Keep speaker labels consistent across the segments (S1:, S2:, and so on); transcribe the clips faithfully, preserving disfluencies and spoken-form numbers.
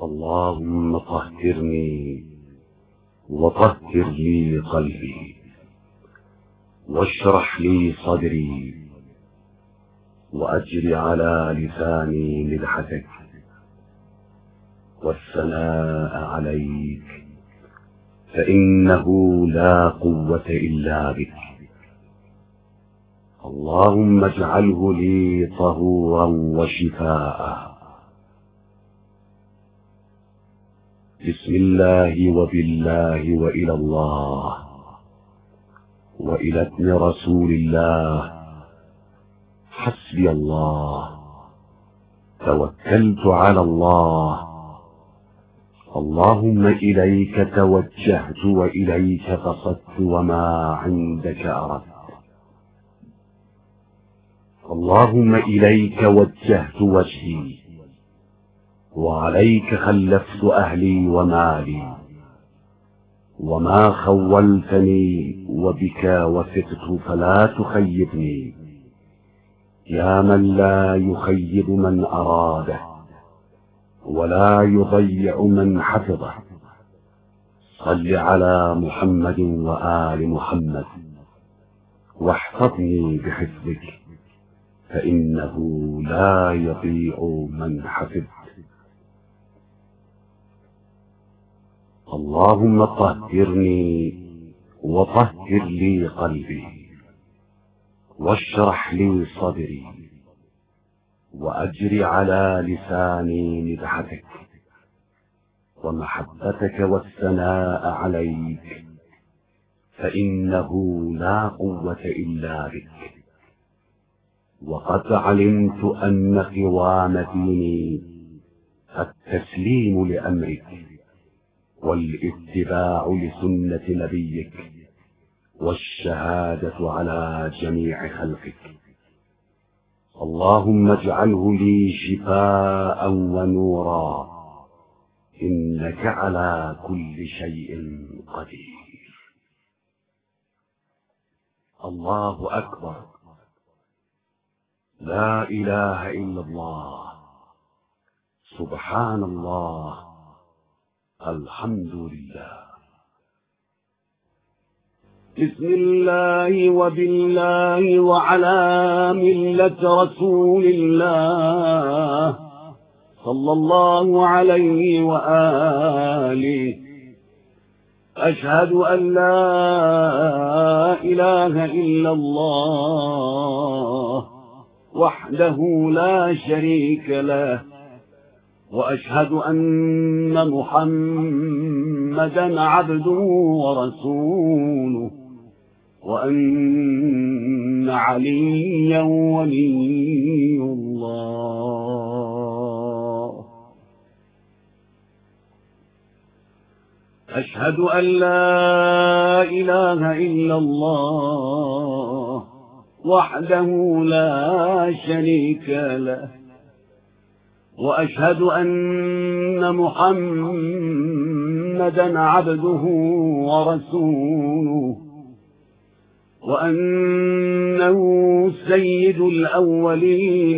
S1: اللهم طهرني وطهر لي قلبي واشرح لي صدري وأجر على لساني مدحتك والثناء عليك، فإنه لا قوة إلا بك. اللهم اجعله لي طهورا وشفاء. بسم الله وبالله وإلى الله وإلى ابن رسول الله، حسبي الله، توكلت على الله. اللهم إليك توجهت وإليك قصدت وما عندك أردت. اللهم إليك وجهت وجهي وعليك خلفت أهلي ومالي، وما خولتني وبك وثقت فلا تخيبني، يا من لا يخيب من أراده ولا يضيع من حفظه. صل على محمد وآل محمد واحفظني بحفظك، فإنه لا يضيع من حفظت. اللهم طهرني وطهر لي قلبي واشرح لي صدري وأجر على لساني مدحتك ومحبتك والثناء عليك، فإنه لا قوة إلا بك. وقد علمت أن قوام ديني التسليم لأمرك والاتباع لسنة نبيك والشهادة على جميع خلقك. اللهم اجعله لي شفاء ونورا، إنك على كل شيء قدير. الله أكبر، لا إله إلا الله، سبحان الله، الحمد لله. بسم الله وبالله وعلى ملة رسول الله صلى الله عليه وآله. أشهد أن لا إله إلا الله وحده لا شريك له، وأشهد أن محمدا عبده ورسوله، وأن عليا ولي الله. أشهد أن لا إله إلا الله وحده لا شريك له، وأشهد أن محمدا عبده ورسوله، وأنه سيد الأولين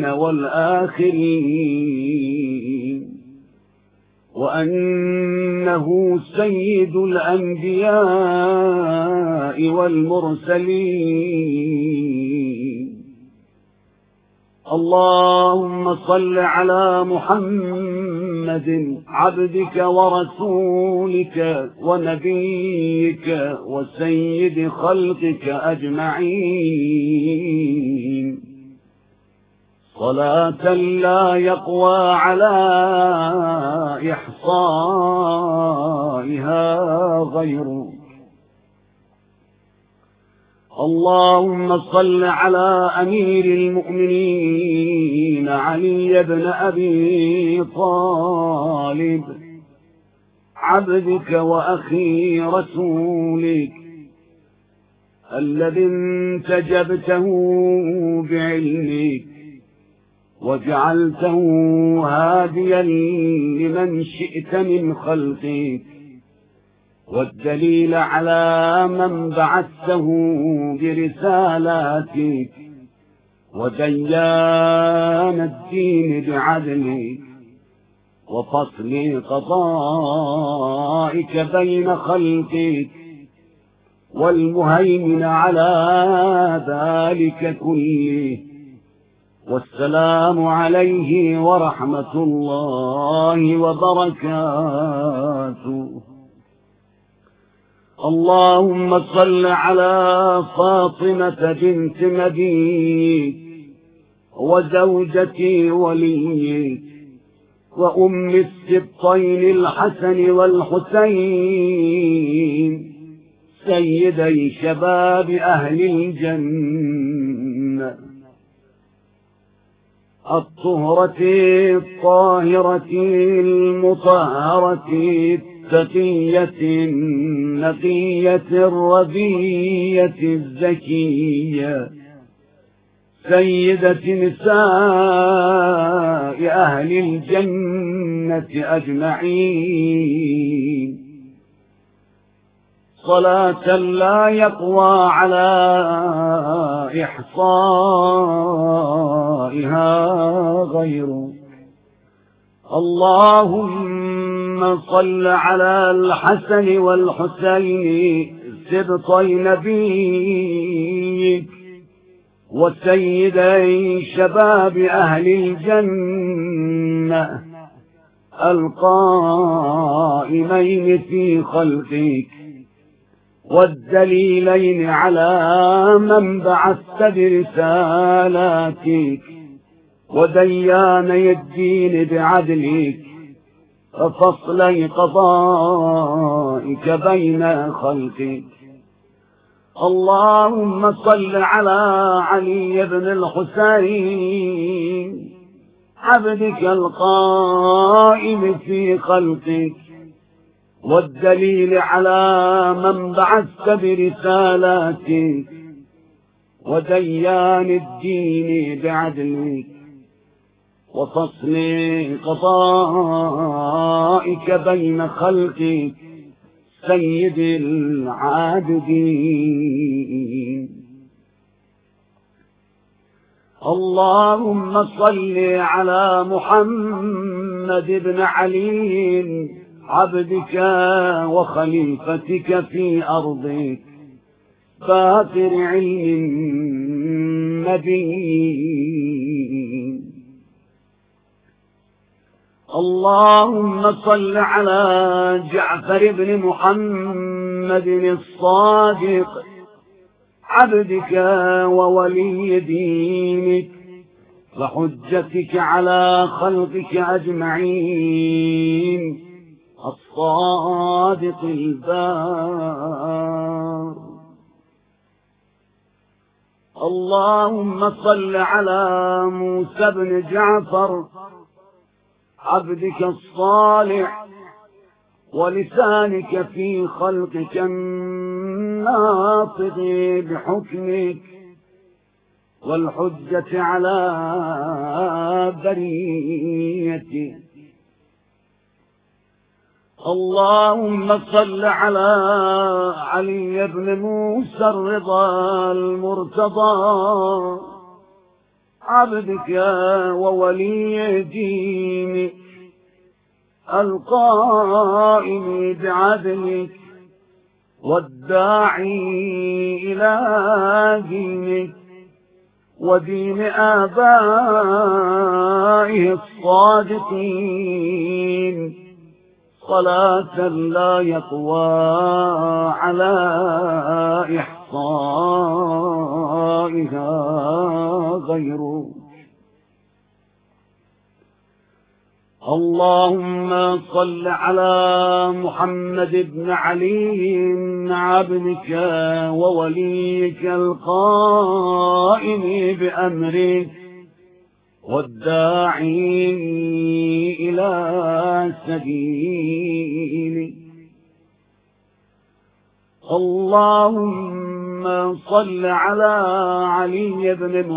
S1: والآخرين، وأنه سيد الأنبياء والمرسلين. اللهم صل على محمد عبدك ورسولك ونبيك وسيد خلقك أجمعين، صلاة لا يقوى على إحصائها غيرك. اللهم صل على أمير المؤمنين علي بن أبي طالب عبدك وأخي رسولك، الذي انتجبته بعلمك وجعلته هاديا لمن شئت من خلقك، والدليل على من بعثته برسالاتك، وديان الدين بعدلك، وفصل قضائك بين خلقك، والمهيمن على ذلك كله. والسلام عليه ورحمة الله وبركاته. اللهم صل على فاطمة بنت نبيك وزوجة وليك وأم السبطين الحسن والحسين، سيدي شباب أهل الجنة، الطهرة الطاهرة المطهرة التقية النقية الرضية الزكية، سيدة نساء أهل الجنة أجمعين، صلاة لا يقوى على إحصائها غيره. اللهم صل على الحسن والحسين سبطي نبيك وسيدي شباب أهل الجنة القائمين في خلقك، والدليلين على من بعثت برسالاتك، ودياني الدين بعدلك، وفصلي قضائك بين خلقك. اللهم صل على علي بن الحسين عبدك القائم في خلقك، والدليل على من بعثت برسالاتك، وديان الدين بعدلك، وفصل قضائك بين خلقك، سيد العابدين. اللهم صل على محمد بن علي عبدك وخليفتك في أرضك، باطر علم النبيين. اللهم صل على جعفر بن محمد الصادق عبدك وولي دينك وحجتك على خلقك أجمعين، الصادق البار. اللهم صل على موسى بن جعفر عبدك الصالح ولسانك في خلقك الناطق بحكمك، والحجة على بريتك. اللهم صل على علي بن موسى الرضا المرتضى عبدك وولي دينك القائم بعدلك، والداعي إلى دينك ودين آبائه الصادقين، صلاة لا يقوى على إحصائها غيره. اللهم صل على محمد بن علي عبدك ووليك القائم بأمرك، والداعي إلى سبيلك. اللهم صل على علي بن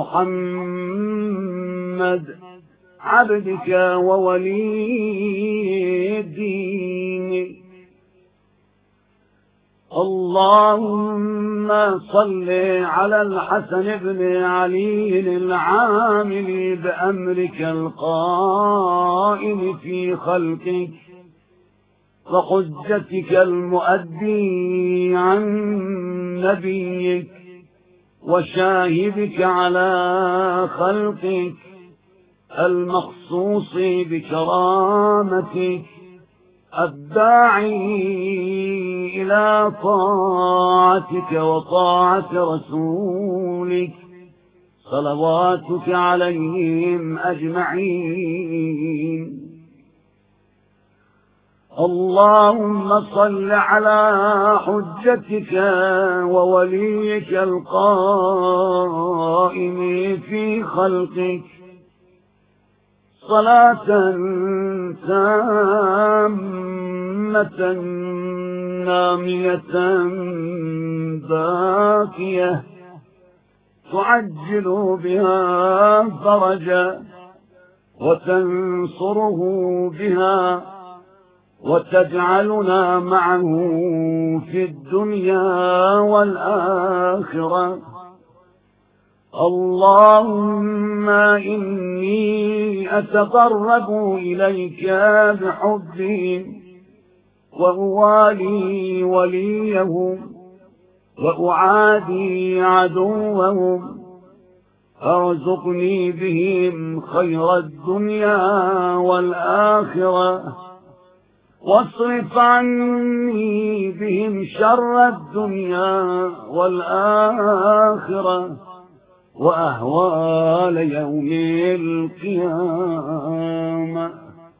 S1: محمد عبدك وولي دينك. اللهم اللهم صل على الحسن بن علي العامل بأمرك القائم في خلقك وحجتك المؤدي عن نبيك وشاهدك على خلقك المخصوص بكرامتك الداعي إلى طاعتك وطاعة رسولك صلواتك عليهم أجمعين. اللهم صل على حجتك ووليك القائم في خلقك صلاة تامة نامية باقية تعجل بها فرجا وتنصره بها وتجعلنا معه في الدنيا والآخرة. اللهم إني أتقرب إليك بحبهم وأوالي وليهم وأعادي عدوهم فارزقني بهم خير الدنيا والآخرة واصرف عني بهم شر الدنيا والآخرة وأهوال يوم القيامة.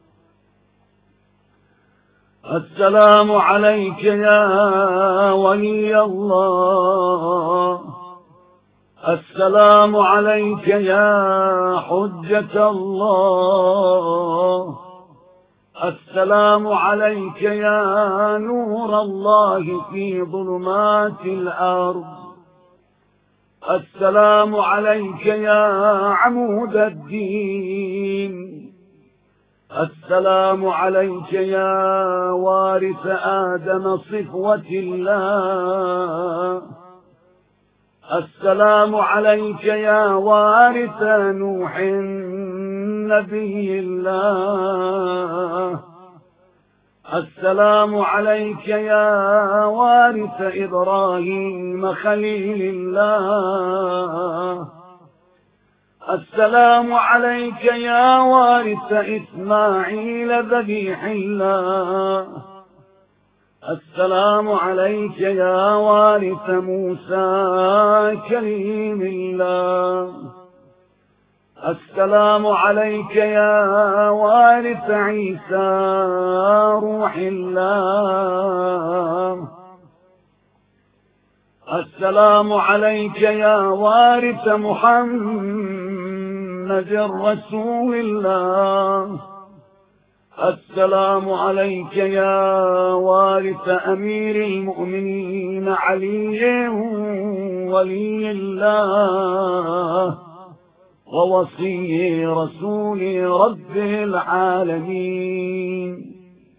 S1: السلام عليك يا ولي الله، السلام عليك يا حجة الله، السلام عليك يا نور الله في ظلمات الأرض، السلام عليك يا عمود الدين، السلام عليك يا وارث آدم صفوة الله، السلام عليك يا وارث نوح نبي الله، السلام عليك يا وارث إبراهيم خليل الله، السلام عليك يا وارث إسماعيل ذبيح الله، السلام عليك يا وارث موسى كليم الله، السلام عليك يا وارث عيسى روح الله، السلام عليك يا وارث محمد رسول الله، السلام عليك يا وارث أمير المؤمنين علي ولي الله ووصي رسول رب العالمين،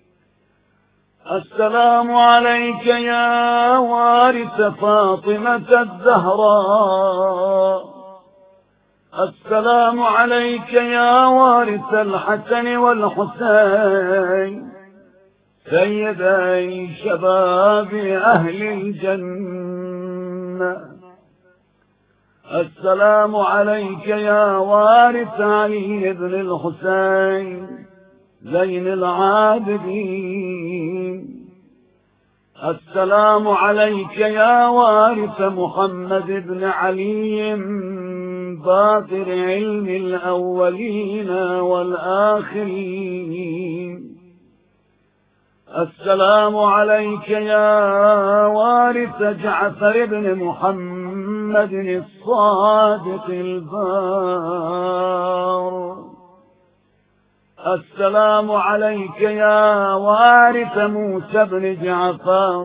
S1: السلام عليك يا وارث فاطمة الزهراء، السلام عليك يا وارث الحسن والحسين سيدي شباب أهل الجنة، السلام عليك يا وارث علي بن الحسين زين العابدين، السلام عليك يا وارث محمد بن علي باطر علم الأولين والآخرين، السلام عليك يا وارث جعفر بن محمد الصادق البار، السلام عليك يا وارث موسى بن جعفر،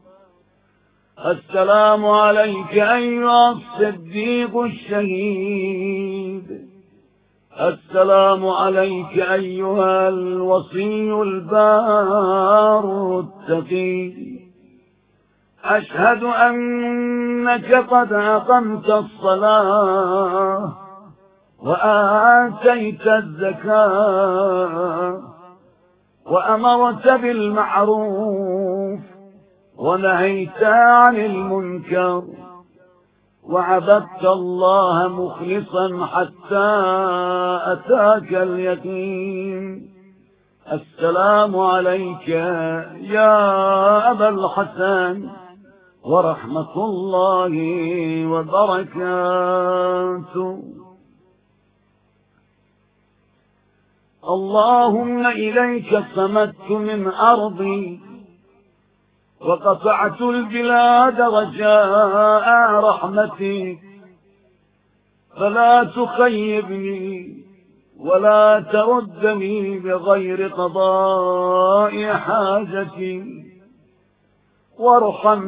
S1: السلام عليك أيها الصديق الشهيد، السلام عليك أيها الوصي البار التقي،
S2: أشهد أنك قد أقمت الصلاة وآتيت الزكاة وأمرت بالمعروف ونهيت عن المنكر وعبدت الله مخلصا حتى أتاك اليقين. السلام عليك يا أبا الحسن ورحمة الله وبركاته. اللهم إليك صمدت من أرضي وقطعت البلاد رجاء رحمتك، فلا تخيبني ولا تردني بغير قضاء حاجتي، وارحم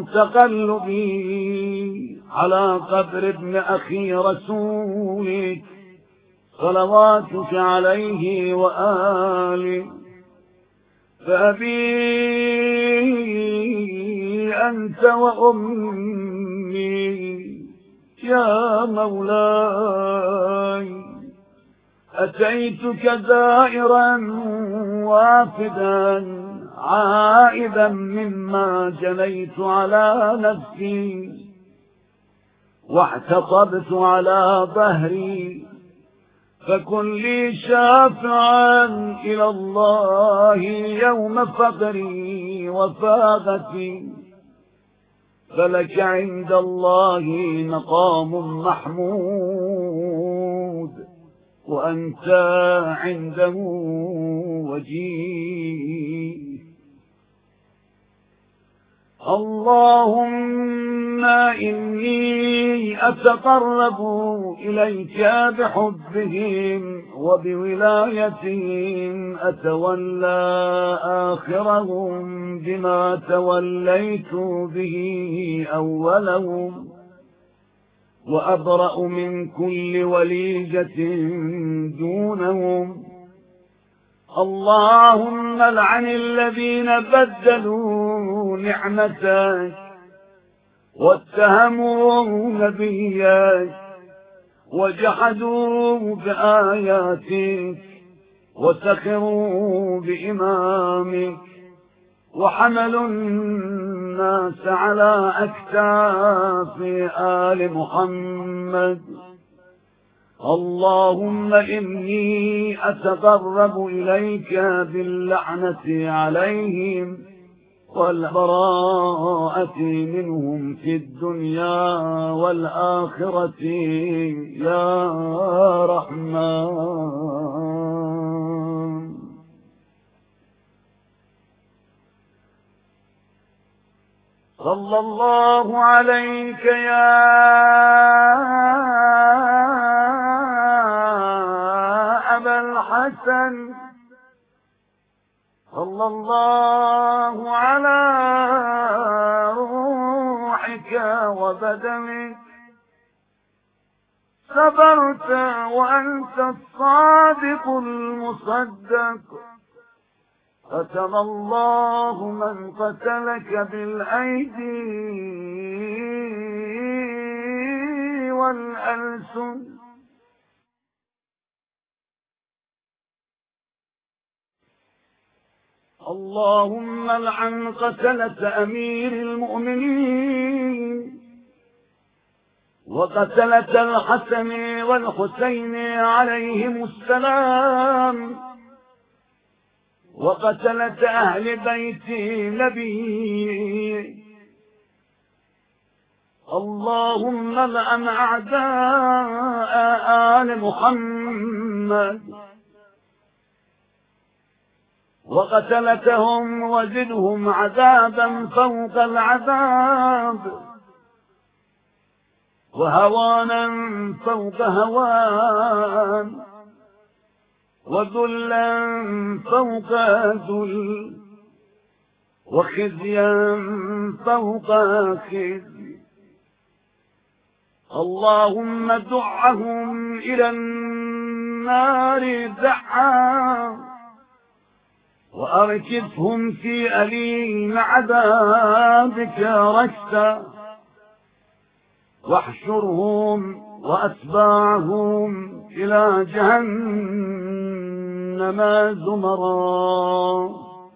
S2: تقلبي على قبر ابن أخي رسولك صلواتك عليه وآله. فأبي أنت وأمي يا مولاي، أتيتك زائرا وافدا عائبا مما جنيت على نفسي، واحتطبت على ظهري، فكن لي شافعا إلى الله يوم فقري وفاقتي، فلك عند الله مقام محمود وأنت عنده وجيه. اللهم إني أتقرب إليك بحبهم وبولايتهم، أتولى آخرهم بما توليت به أولهم، وأبرأ من كل وليجة دونهم. اللهم لعن الذين بدلوا نعمتك واتهموا نبيك وجحدوا بآياتك وسخروا بإمامك وحملوا الناس على أكتاف آل محمد. اللهم إني أتقرب إليك باللعنة عليهم والبراءة منهم في الدنيا والآخرة يا رحمن. صلى الله عليك يا أبا الحسن، صلى الله على روحك وبدنك، صبرت وأنت الصادق المصدق، قتل الله من قتلك بالأيدي والألسن. اللهم لعن قتلة أمير المؤمنين وقتلة الحسن والحسين عليهم السلام وقتلة أهل بيت نبي. اللهم لعن أعداء آل محمد وقتلتهم وزدهم عذابا فوق العذاب وهوانا فوق هوان وذلا فوق ذل وخزيا فوق خزي. اللهم دعهم إلى النار دعا وأركبهم في أليم عذابك رشدا، واحشرهم وأتباعهم إلى جهنم زمرا.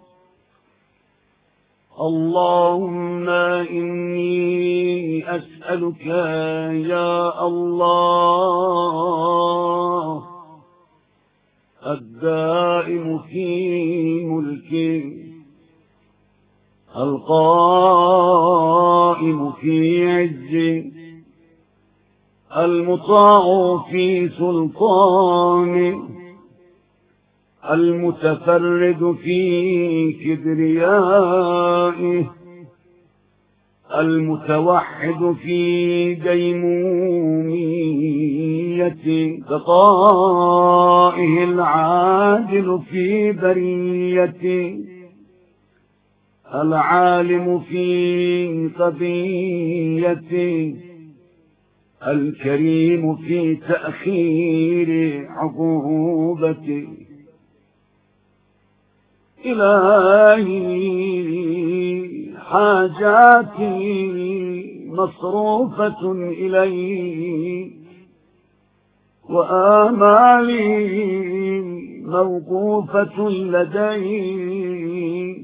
S2: اللهم إني أسألك يا الله الدائم في ملكه القائم في عزه المطاع في سلطانه المتفرد في كبريائه المتوحد في ديموميته بقائه العادل في بريته العالم في قضيته الكريم في تأخير عقوبته. إلهي حاجاتي مصروفة إليك وآمالي موقوفة لديك،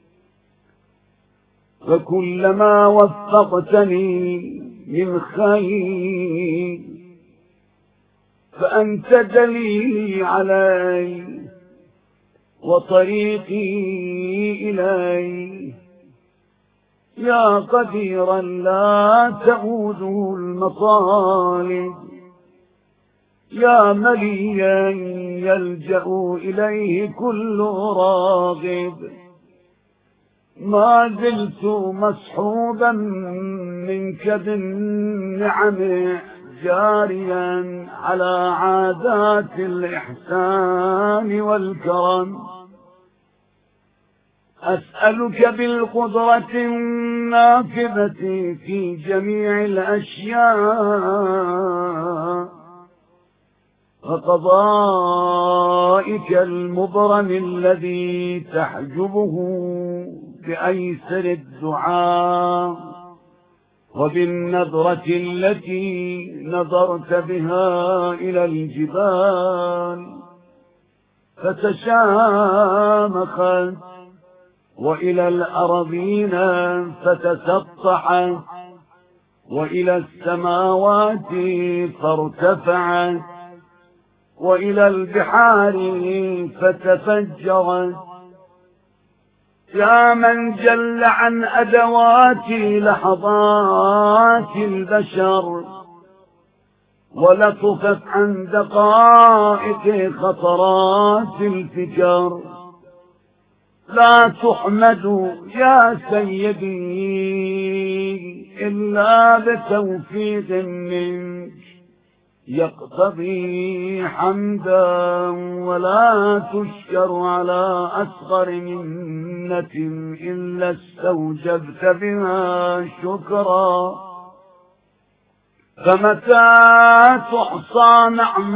S2: وكلما وفقتني من خير فأنت دليلي علي وطريقي إليه، يا قديرا لا تعوده المطالب، يا مليا يلجأ إليه كل راغب. ما زلت مصحوبا منك بالنعم جاريا على عادات الإحسان والكرم. أسألك بالقدرة النافذة في جميع الأشياء وقضائك المبرم الذي تحجبه بأيسر الدعاء وبالنظرة التي نظرت بها إلى الجبال فتشامخت وإلى الأرضين فتسطحت وإلى السماوات فارتفعت وإلى البحار فتفجرت. يا من جل عن أدوات لحظات البشر ولطفت عن دقائق خطرات الفكر، لا تحمد يا سيدي إلا بتوفيق منك يقتضي حمدا، ولا تشكر على أصغر منة إلا استوجبت بها شكرا. فمتى تحصى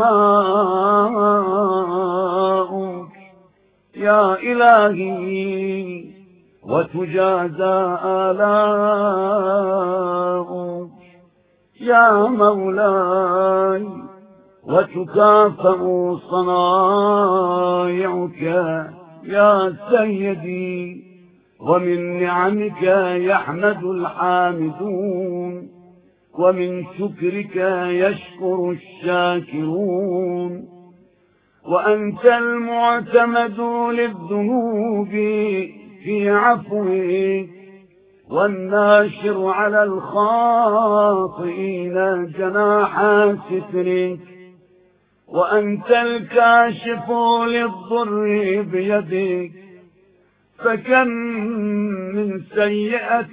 S2: نعماؤك يا إلهي وتجازى آلاؤك يا مولاي وتكافأ صنائعك يا سيدي، ومن نعمك يحمد الحامدون ومن شكرك يشكر الشاكرون. وأنت المعتمد للذنوب في عفوك والناشر على الخاطئين جناح سترك، وأنت الكاشف للضر بيدك، فكم من سيئة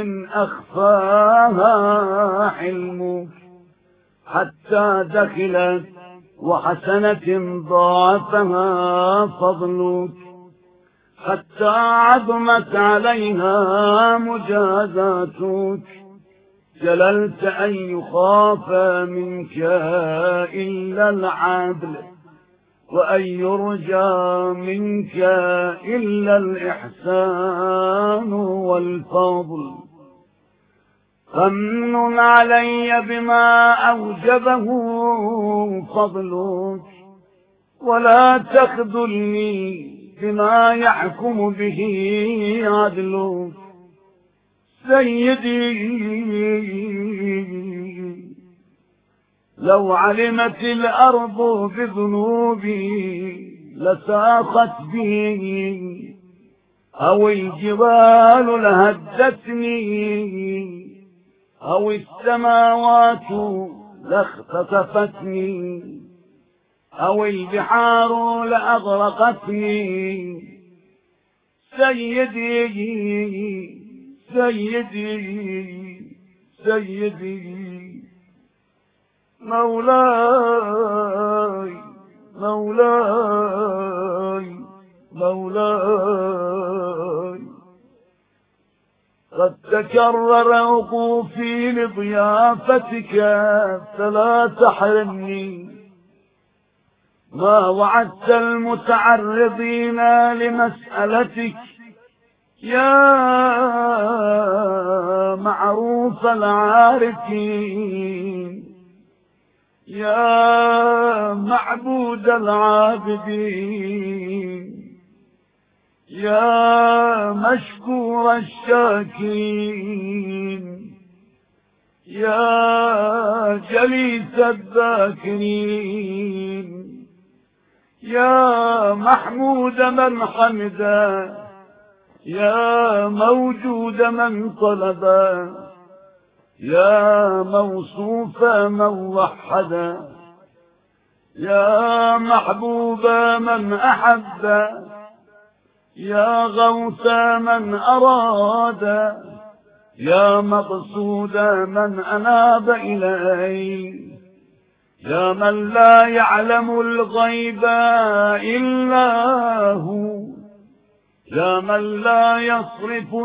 S2: أخفاها حلمك حتى دخلت وحسنة ضاعفها فضلك، حتى عظمت عليها مجازاتك. جللت أن يخاف منك إلا العدل، وأن يرجى منك إلا الإحسان والفضل. فمن علي بما أوجبه فضلك، ولا تخذلني بما يحكم به عدلك. سيدي لو علمت الأرض بذنوبي لساقت بي، أو الجبال لهدتني، أو السماوات لاختطفتني، أو البحار لأغرقتني. سيدي سيدي سيدي مولاي مولاي مولاي، قد تكرر وقوفي لضيافتك فلا تحرمني. ما وعدت المتعرضين لمسألتك يا معروف العارفين، يا معبود العابدين، يا مشكور الشاكرين، يا جليس الذاكرين، يا محمود من حمدا، يا موجود من طلبا، يا موصوف من وحدا، يا محبوب من أحب، يا غوث من أراد، يا مقصود من أناب إليه، يا من لا يعلم الغيب إلا هو، يا من لا يصرف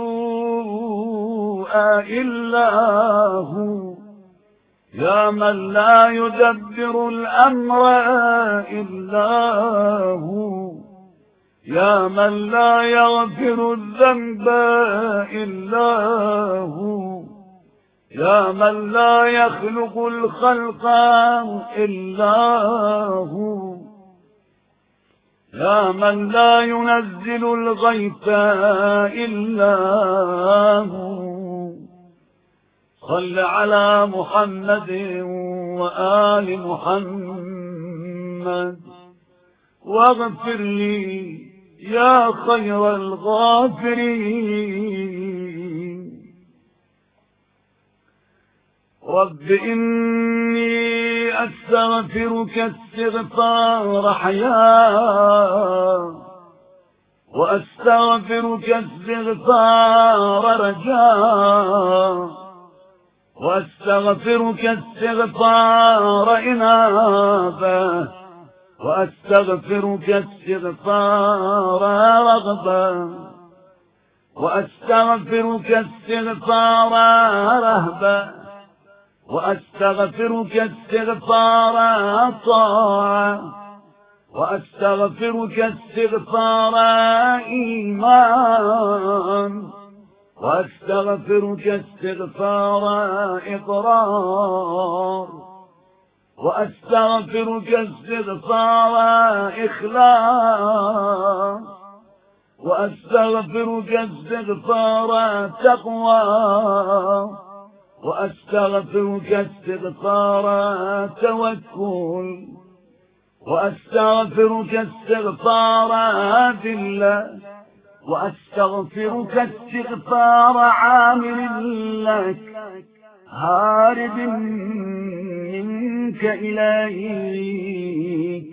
S2: السوء إلا هو، يا من لا يدبر الأمر إلا هو، يا من لا يغفر الذنب إلا هو، يا من لا يخلق الخلق إلا هو، يا من لا ينزل الغيث إلا هو. صل على محمد وآل محمد واغفر لي يا خير الغافرين. رب إني أستغفرك استغفار حياة، وأستغفرك استغفار رجاء، وأستغفرك استغفار إنابة، وأستغفرك استغفار رغبة، وأستغفرك استغفار رهبة، وأستغفرك استغفار طاعة، وأستغفرك استغفار إيمان، وأستغفرك استغفار إقرار، وأستغفرك استغفار إخلاص، وأستغفرك استغفار تقوى، وأستغفرك استغفار توكل، وأستغفرك استغفار ذلة، وأستغفرك استغفار عامل لك هارب منك إليك.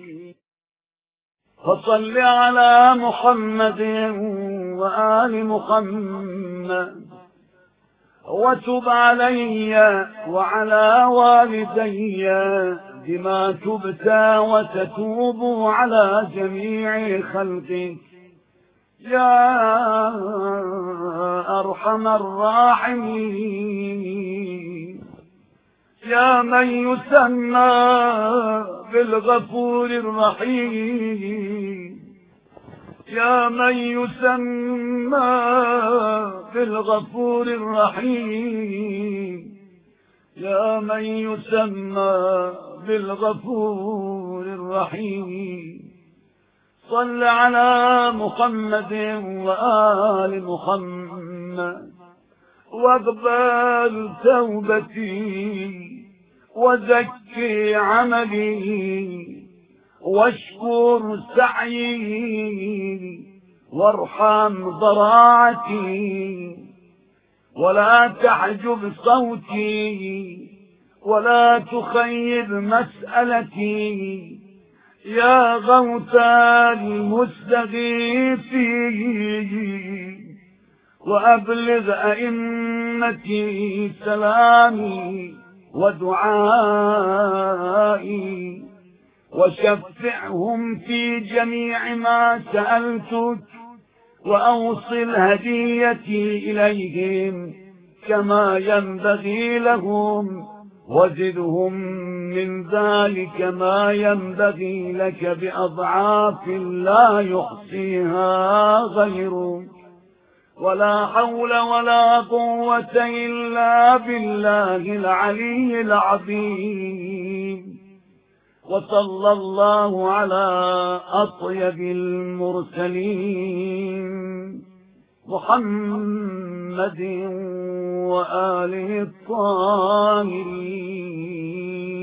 S2: فصل على محمد وآل محمد، وتب علي وعلى والدي بما تبت وتتوب على جميع خلقك يا أرحم الراحمين، يا من يسمى بالغفور الرحيم يا من يسمى بالغفور الرحيم يا من يسمى بالغفور الرحيم صل على محمد وآل محمد واقبل توبتي وزكي عملي واشكر سعيي وارحم ضراعتي ولا تحجب صوتي ولا تخيب مسألتي يا غوث المستغيثين وأبلغ أئمتي سلامي ودعائي وشفعهم في جميع ما سألتك وأوصل هديتي إليهم كما ينبغي لهم وزدهم من ذلك ما ينبغي لك بأضعاف لا يحصيها غيرك ولا حول ولا قوة إلا بالله العلي العظيم وصلى الله على أطيب المرسلين محمد وآله الطاهرين